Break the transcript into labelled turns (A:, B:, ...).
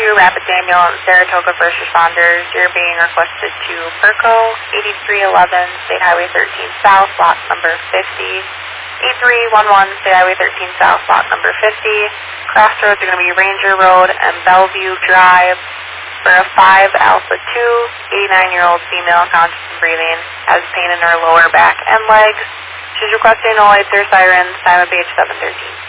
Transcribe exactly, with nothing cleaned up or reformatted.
A: two, Rapid Ambulance, Saratoga First Responders. You're being requested to Perco, eighty-three eleven, State Highway thirteen South, lot number fifty. eighty-three eleven, State Highway thirteen South, lot number fifty. Crossroads are going to be Ranger Road and Bellevue Drive. For a five Alpha two, eighty-nine-year-old female, conscious and breathing, has pain in her lower back and legs. She's requesting no lights or sirens, time of page seven thirteen.